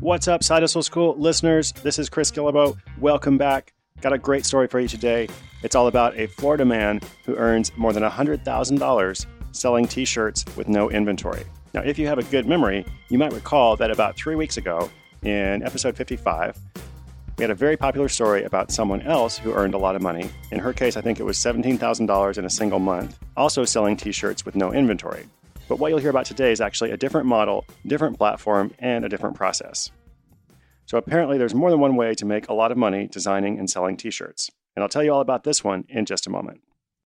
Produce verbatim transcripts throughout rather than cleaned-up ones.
What's up, Side Hustle School listeners? This is Chris Guillebeau. Welcome back. Got a great story for you today. It's all about a Florida man who earns more than one hundred thousand dollars selling t-shirts with no inventory. Now, if you have a good memory, you might recall that about three weeks ago in episode fifty-five, we had a very popular story about someone else who earned a lot of money. In her case, I think it was seventeen thousand dollars in a single month, also selling t-shirts with no inventory. But what you'll hear about today is actually a different model, different platform, and a different process. So apparently there's more than one way to make a lot of money designing and selling t-shirts. And I'll tell you all about this one in just a moment.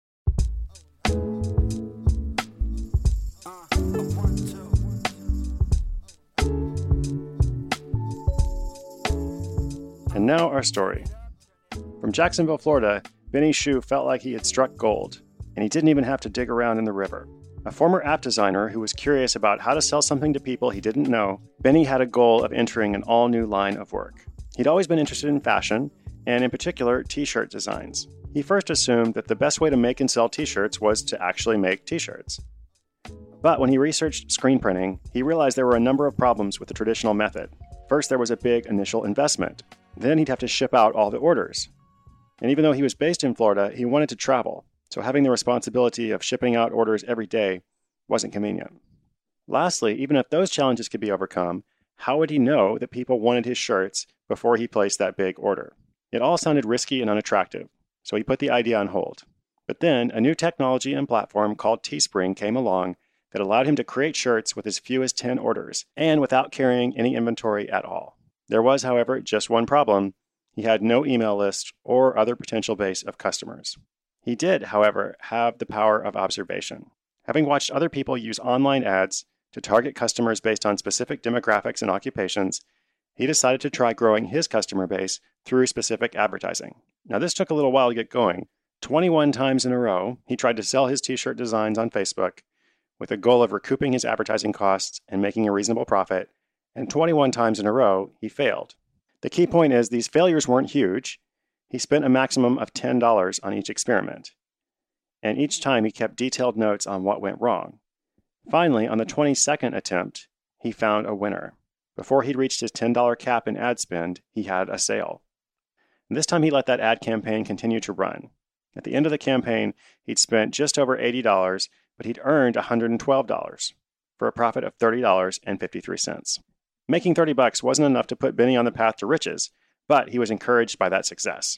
And now our story. From Jacksonville, Florida, Benny Shu felt like he had struck gold, and he didn't even have to dig around in the river. A former app designer who was curious about how to sell something to people he didn't know, Benny had a goal of entering an all-new line of work. He'd always been interested in fashion, and in particular, t-shirt designs. He first assumed that the best way to make and sell t-shirts was to actually make t-shirts. But when he researched screen printing, he realized there were a number of problems with the traditional method. First, there was a big initial investment. Then he'd have to ship out all the orders. And even though he was based in Florida, he wanted to travel. So having the responsibility of shipping out orders every day wasn't convenient. Lastly, even if those challenges could be overcome, how would he know that people wanted his shirts before he placed that big order? It all sounded risky and unattractive, so he put the idea on hold. But then a new technology and platform called Teespring came along that allowed him to create shirts with as few as ten orders and without carrying any inventory at all. There was, however, just one problem. He had no email list or other potential base of customers. He did, however, have the power of observation. Having watched other people use online ads to target customers based on specific demographics and occupations, he decided to try growing his customer base through specific advertising. Now, this took a little while to get going. twenty-one times in a row, he tried to sell his t-shirt designs on Facebook with a goal of recouping his advertising costs and making a reasonable profit, and twenty-one times in a row, he failed. The key point is these failures weren't huge. He spent a maximum of ten dollars on each experiment, and each time he kept detailed notes on what went wrong. Finally, on the twenty-second attempt, he found a winner. Before he'd reached his ten dollars cap in ad spend, he had a sale. And this time he let that ad campaign continue to run. At the end of the campaign, he'd spent just over eighty dollars, but he'd earned one hundred twelve dollars for a profit of thirty dollars and fifty-three cents. Making thirty bucks wasn't enough to put Benny on the path to riches, but he was encouraged by that success.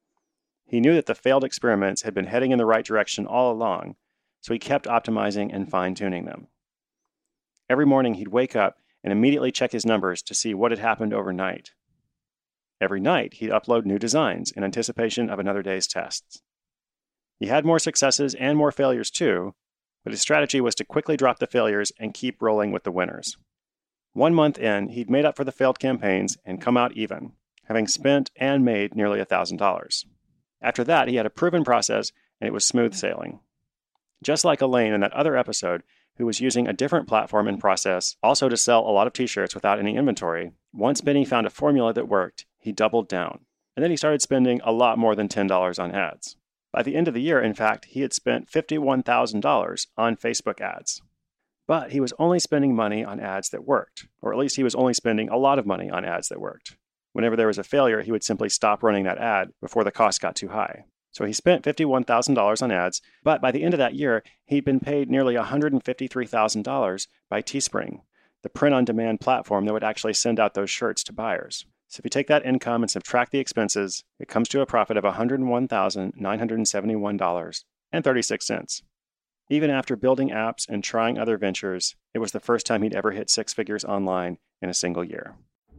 He knew that the failed experiments had been heading in the right direction all along, so he kept optimizing and fine-tuning them. Every morning he'd wake up and immediately check his numbers to see what had happened overnight. Every night he'd upload new designs in anticipation of another day's tests. He had more successes and more failures too, but his strategy was to quickly drop the failures and keep rolling with the winners. One month in, he'd made up for the failed campaigns and come out even, having spent and made nearly one thousand dollars. After that, he had a proven process, and it was smooth sailing. Just like Elaine in that other episode, who was using a different platform and process also to sell a lot of t-shirts without any inventory, once Benny found a formula that worked, he doubled down. And then he started spending a lot more than ten dollars on ads. By the end of the year, in fact, he had spent fifty-one thousand dollars on Facebook ads. But he was only spending money on ads that worked, or at least he was only spending a lot of money on ads that worked. Whenever there was a failure, he would simply stop running that ad before the cost got too high. So he spent fifty-one thousand dollars on ads, but by the end of that year, he'd been paid nearly one hundred fifty-three thousand dollars by Teespring, the print-on-demand platform that would actually send out those shirts to buyers. So if you take that income and subtract the expenses, it comes to a profit of one hundred one thousand nine hundred seventy-one dollars and thirty-six cents. Even after building apps and trying other ventures, it was the first time he'd ever hit six figures online in a single year.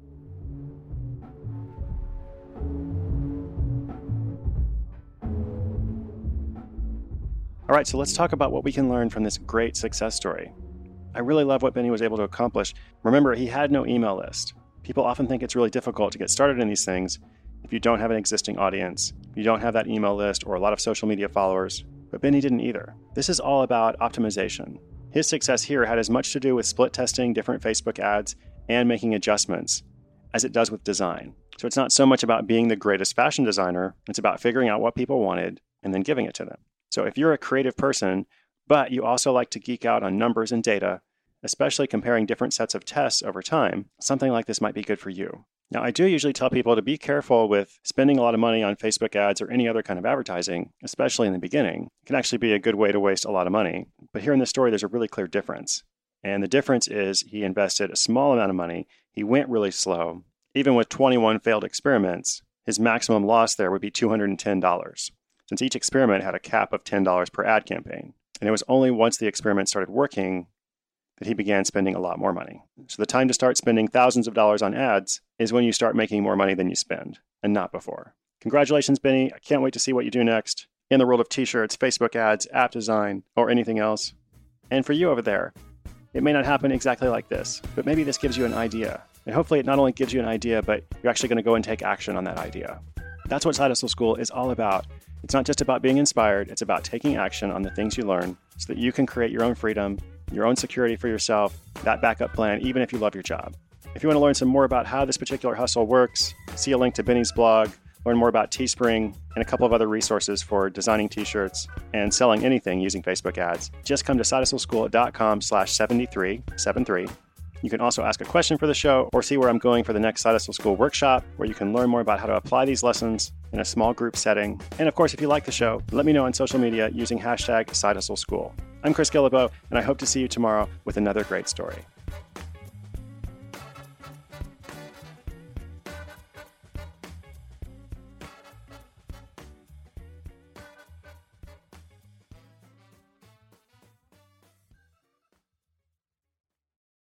All right, so let's talk about what we can learn from this great success story. I really love what Benny was able to accomplish. Remember, he had no email list. People often think it's really difficult to get started in these things if you don't have an existing audience, if you don't have that email list or a lot of social media followers. But Benny didn't either. This is all about optimization. His success here had as much to do with split testing different Facebook ads and making adjustments as it does with design. So it's not so much about being the greatest fashion designer, it's about figuring out what people wanted and then giving it to them. So if you're a creative person, but you also like to geek out on numbers and data, especially comparing different sets of tests over time, something like this might be good for you. Now, I do usually tell people to be careful with spending a lot of money on Facebook ads or any other kind of advertising, especially in the beginning. It can actually be a good way to waste a lot of money. But here in this story, there's a really clear difference. And the difference is he invested a small amount of money. He went really slow. Even with twenty-one failed experiments, his maximum loss there would be two hundred ten dollars, since each experiment had a cap of ten dollars per ad campaign. And it was only once the experiment started working that he began spending a lot more money. So the time to start spending thousands of dollars on ads is when you start making more money than you spend, and not before. Congratulations, Benny. I can't wait to see what you do next in the world of t-shirts, Facebook ads, app design, or anything else. And for you over there, it may not happen exactly like this, but maybe this gives you an idea. And hopefully it not only gives you an idea, but you're actually going to go and take action on that idea. That's what Side Hustle School is all about. It's not just about being inspired. It's about taking action on the things you learn so that you can create your own freedom, your own security for yourself, that backup plan, even if you love your job. If you want to learn some more about how this particular hustle works, see a link to Benny's blog, learn more about Teespring, and a couple of other resources for designing t-shirts and selling anything using Facebook ads, just come to sidehustleschool.com slash 73, 73. You can also ask a question for the show or see where I'm going for the next Side Hustle School workshop, where you can learn more about how to apply these lessons in a small group setting. And of course, if you like the show, let me know on social media using hashtag Side Hustle School. I'm Chris Guillebeau, and I hope to see you tomorrow with another great story.